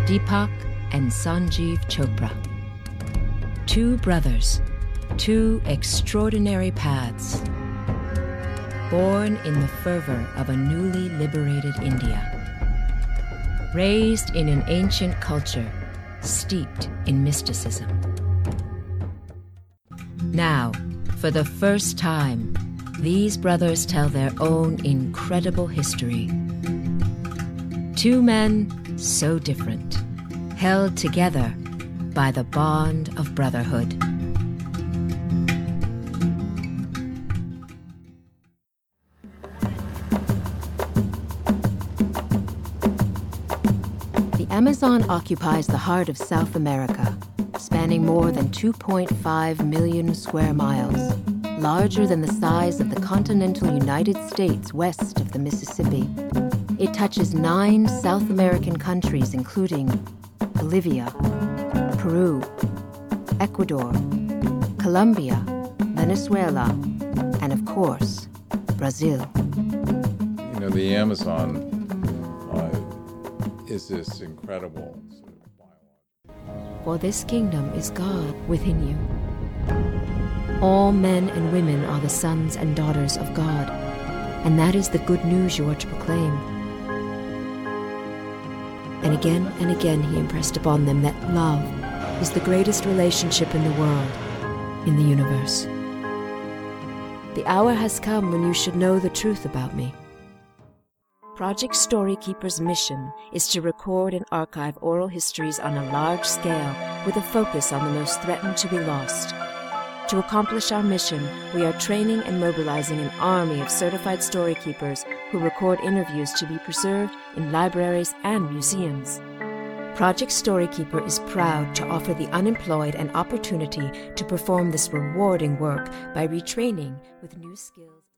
Deepak and Sanjeev Chopra. Two brothers, two extraordinary paths. Born in the fervor of a newly liberated India. Raised in an ancient culture steeped in mysticism. Now, for the first time, these brothers tell their own incredible history. Two men so different, held together by the bond of brotherhood. The Amazon occupies the heart of South America, spanning more than 2.5 million square miles, larger than the size of the continental United States west of the Mississippi. It touches 9 South American countries, including Bolivia, Peru, Ecuador, Colombia, Venezuela, and of course, Brazil. You know, the Amazon is this incredible sort of biology. For this kingdom is God within you. All men and women are the sons and daughters of God, and that is the good news you are to proclaim. And again he impressed upon them that love is the greatest relationship in the world, in the universe. The hour has come when you should know the truth about me. Project Storykeeper's mission is to record and archive oral histories on a large scale with a focus on the most threatened to be lost. To accomplish our mission, we are training and mobilizing an army of certified storykeepers who record interviews to be preserved in libraries and museums. Project Storykeeper is proud to offer the unemployed an opportunity to perform this rewarding work by retraining with new skills.